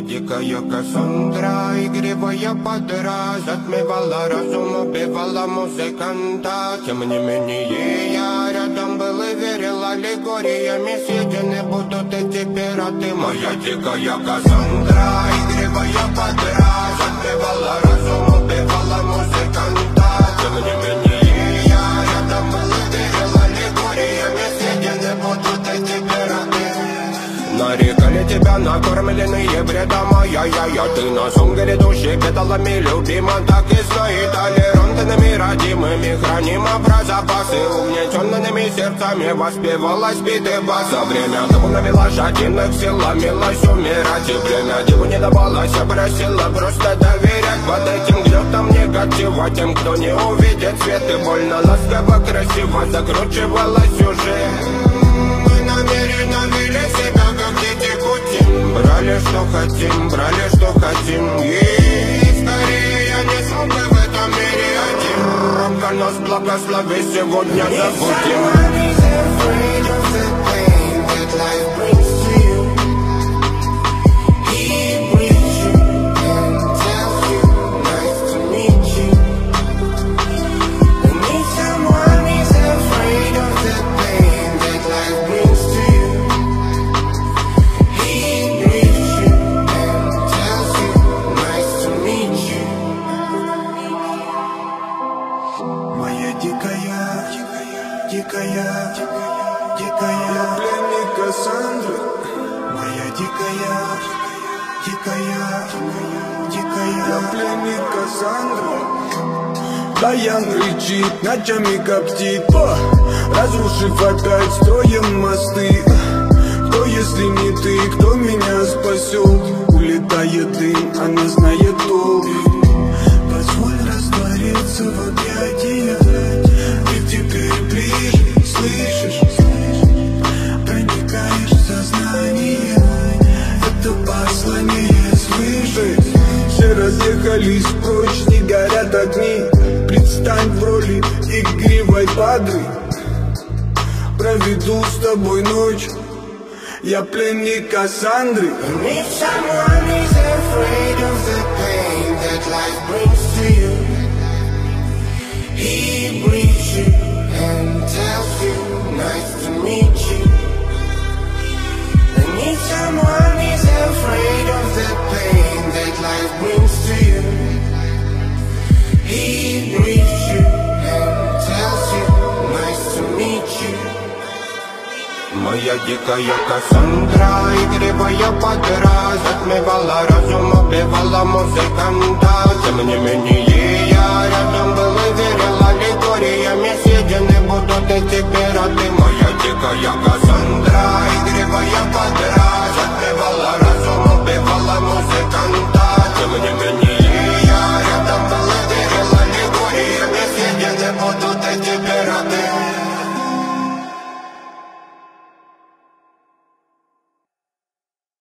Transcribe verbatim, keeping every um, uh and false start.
дикая Кассандра, игривая подра, затмевала разум, убивала музыканта. Тем не менее я рядом был и верил аллегориями, съедены будут эти пираты. Моя дикая Кассандра, игривая подра, затмевала разум, убивала музыканта. Тем не менее я рядом был и верил аллегориями, съедены будут эти пираты. Нарекали тебя накормленные бредом, ай-яй-яй, ты на сунгере души педалами любима. Так и знай, толерантными родимыми храним про запасы, угнетенными сердцами воспевалась биты баса. Время тому навела жадинных сил, ломилась умирать, и время деву не давалось, а просила просто доверять. Под этим гнетом негатива тем, кто не увидит свет, и больно ласково красиво закручивалась уже. Мы намеренно вели себя как дети Путин, брали что хотим, брали что хотим. И скорее я не смог бы в этом мире один. Рамка нас благослови, сегодня забудем. Дикая, дикая, дикая, пленник Кассандры. Моя дикая, дикая, дикая, я пленник Кассандры. Баян рычит, ночами коптит, о, разрушив опять строем мосты. Кто, если не ты, кто меня спасет? Улетает дым, она знает толк. Позволь раствориться в объятиях. Теперь ближе, слышишь, проникаешь в сознание. Это послание слышишь. Все разъехались прочь, не горят огни. Предстань в роли игривой падры. Проведу с тобой ночь, я пленник Кассандры. If someone is afraid of the pain that life brings to you, he brings you and tells you, nice to meet you. And if someone is afraid of the pain that life brings to you, he brings you and tells you, nice to meet you. Моя дикая Кассандра, игривая подра, затмевала разум, убивала музыканта. Тем не менее я рядом был и верил аллегориями, съедены будут эти пираты. Моя дикая Кассандра.